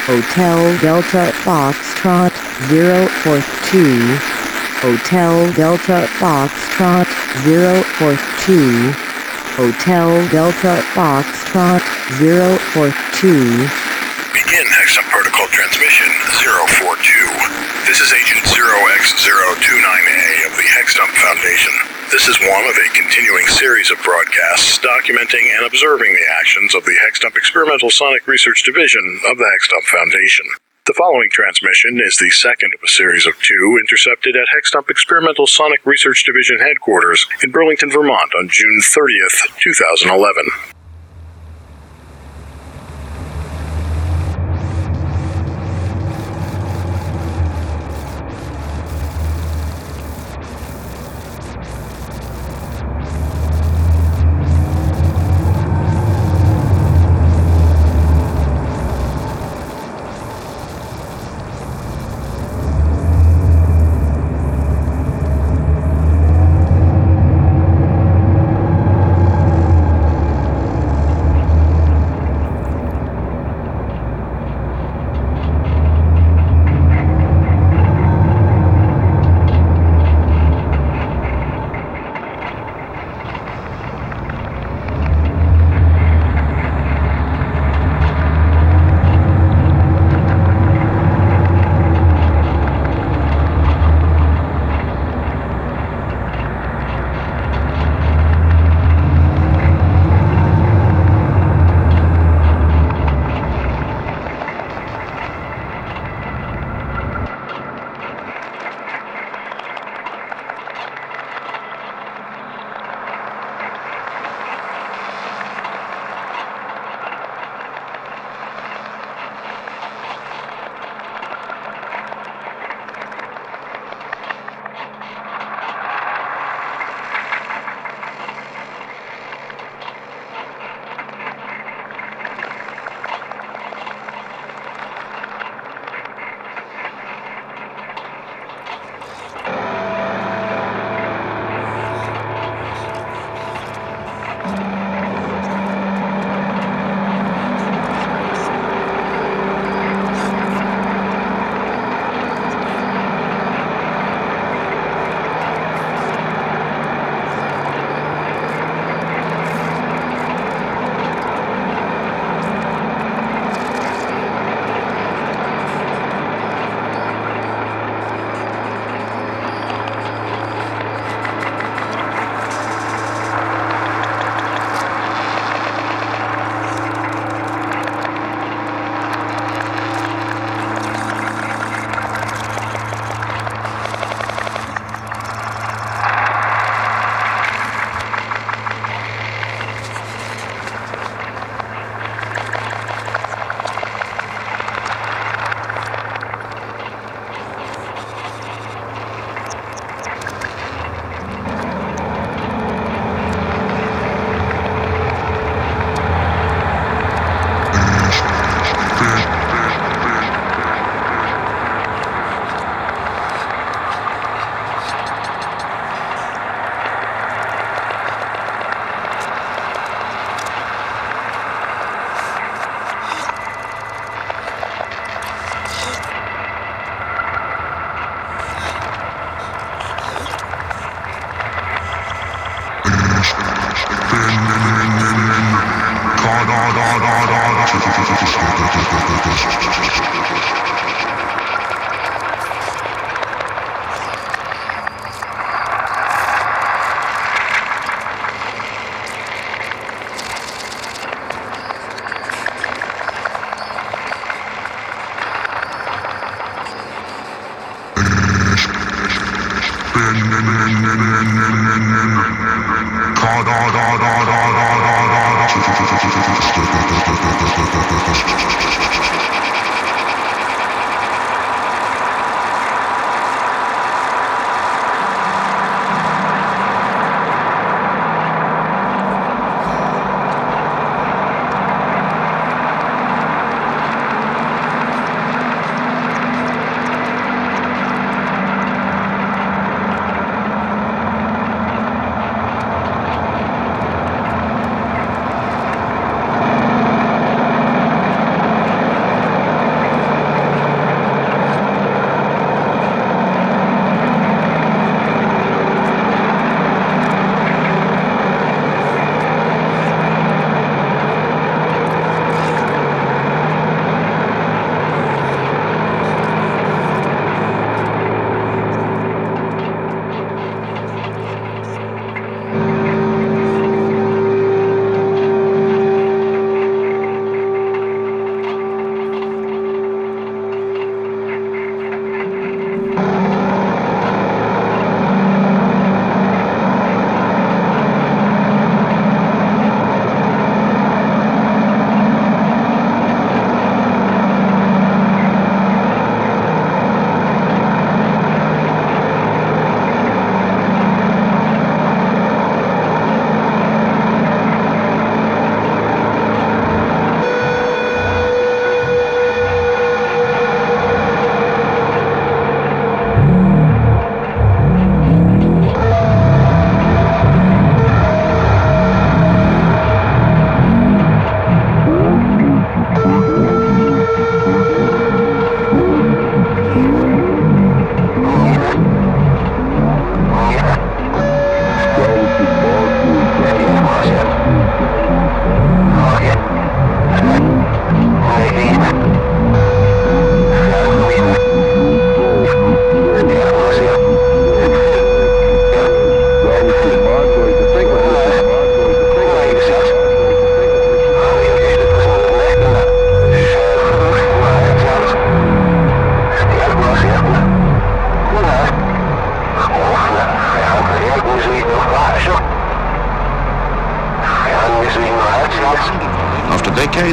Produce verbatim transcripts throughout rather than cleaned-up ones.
Hotel Delta Foxtrot zero four two. Hotel Delta Foxtrot zero four two. Hotel Delta Foxtrot zero four two. Begin Hexum Protocol Transmission zero four two. This is Agent zero X zero two nine A of the Hexdump Foundation. This is one of a continuing series of broadcasts documenting and observing the actions of the Hexdump Experimental Sonic Research Division of the Hexdump Foundation. The following transmission is the second of a series of two intercepted at Hexdump Experimental Sonic Research Division headquarters in Burlington, Vermont on June thirtieth, two thousand eleven.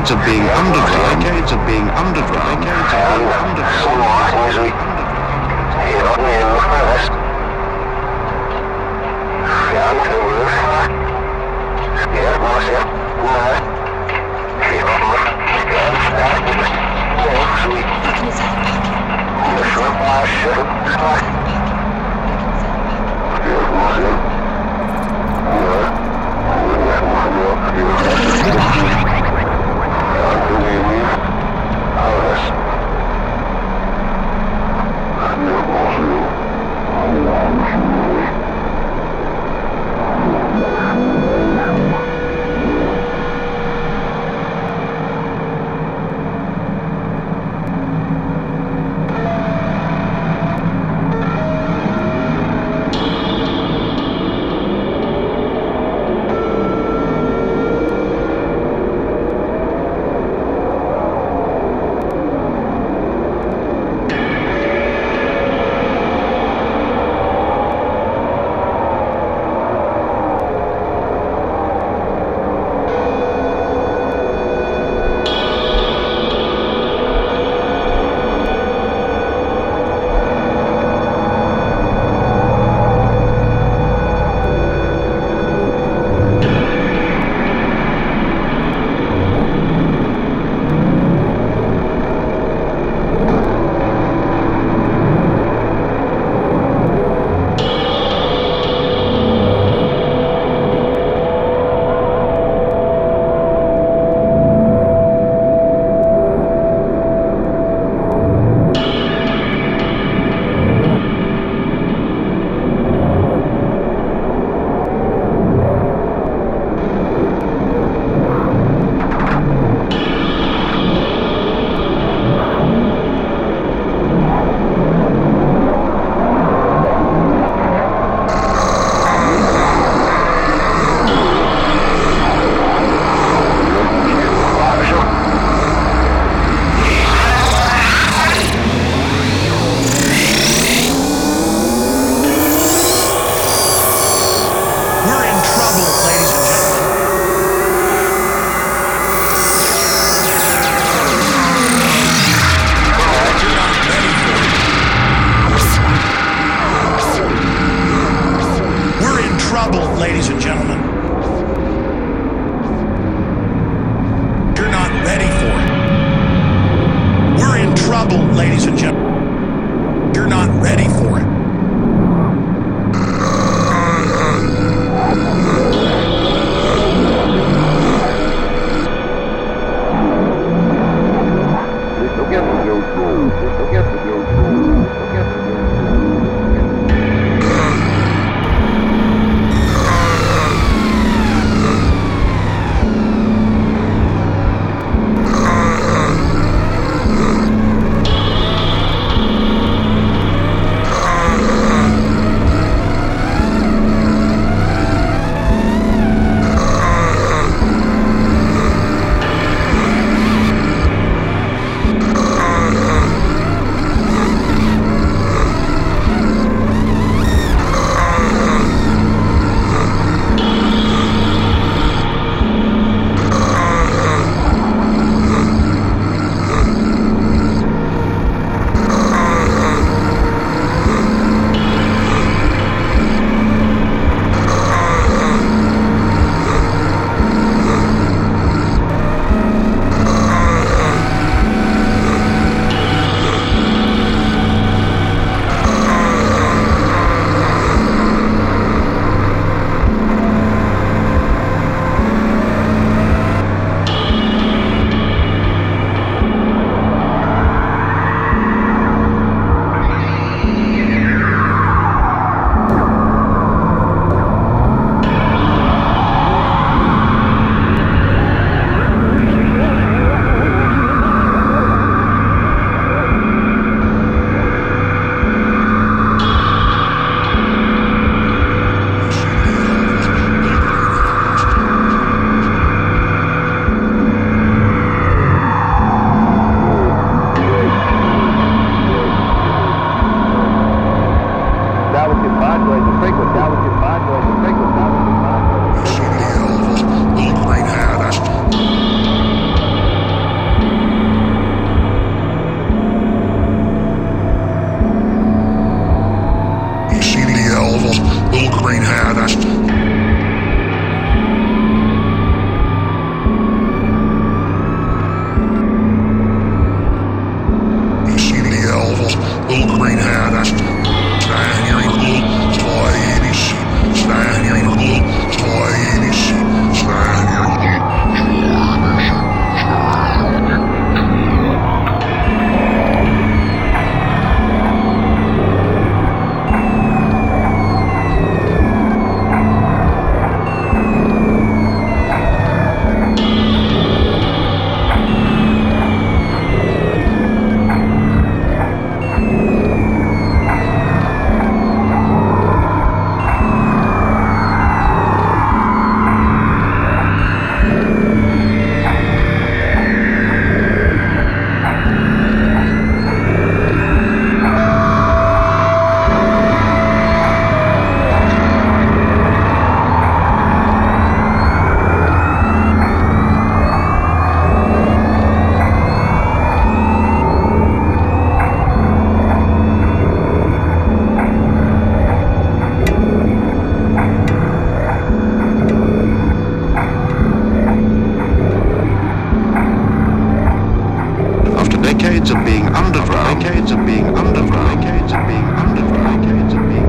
decades of being underground, decades of being underground, decades of being underground. Ladies and gentlemen, you're not ready for it. We're in trouble, ladies and gentlemen. You're not ready for it. decades of being underground, decades of being underground, decades of being underground, decades of being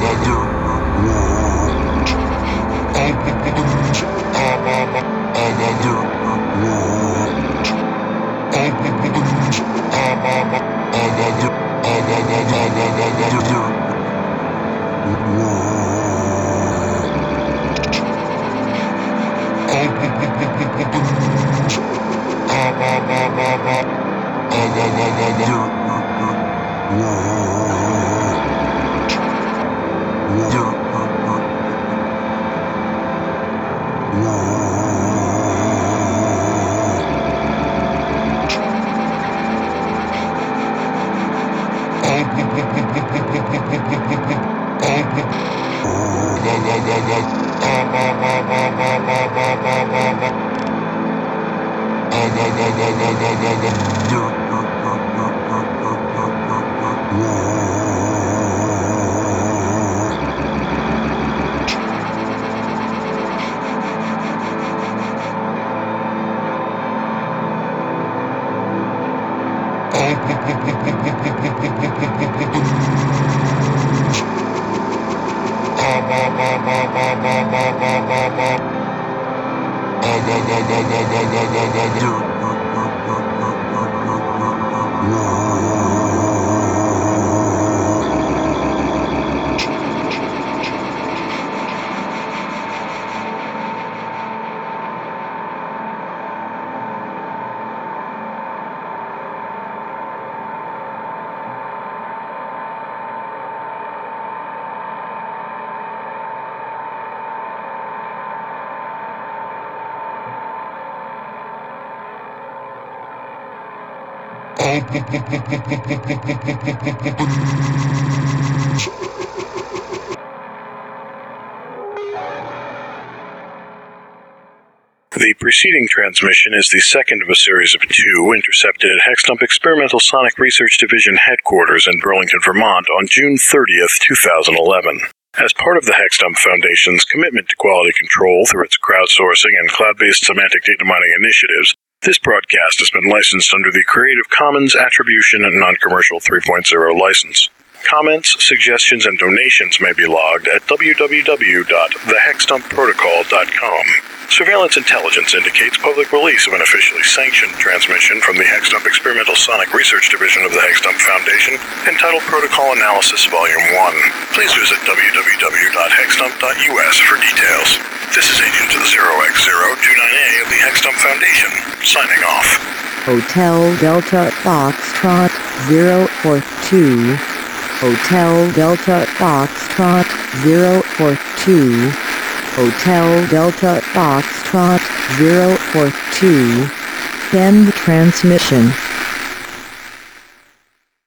The preceding transmission is the second of a series of two intercepted at Hexdump Experimental Sonic Research Division headquarters in Burlington, Vermont on June thirtieth, two thousand eleven. As part of the Hexdump Foundation's commitment to quality control through its crowdsourcing and cloud-based semantic data mining initiatives, this broadcast has been licensed under the Creative Commons Attribution and Non-Commercial three point oh license. Comments, suggestions, and donations may be logged at w w w dot the hexdump protocol dot com. Surveillance intelligence indicates public release of an officially sanctioned transmission from the Hexdump Experimental Sonic Research Division of the Hexdump Foundation, entitled Protocol Analysis Volume one. Please visit w w w dot hexdump dot u s for details. This is Agent zero x zero two nine A of the Hexdump Foundation, signing off. Hotel Delta Foxtrot zero four two. Hotel Delta Foxtrot zero four two. Hotel Delta Foxtrot zero four two. End transmission.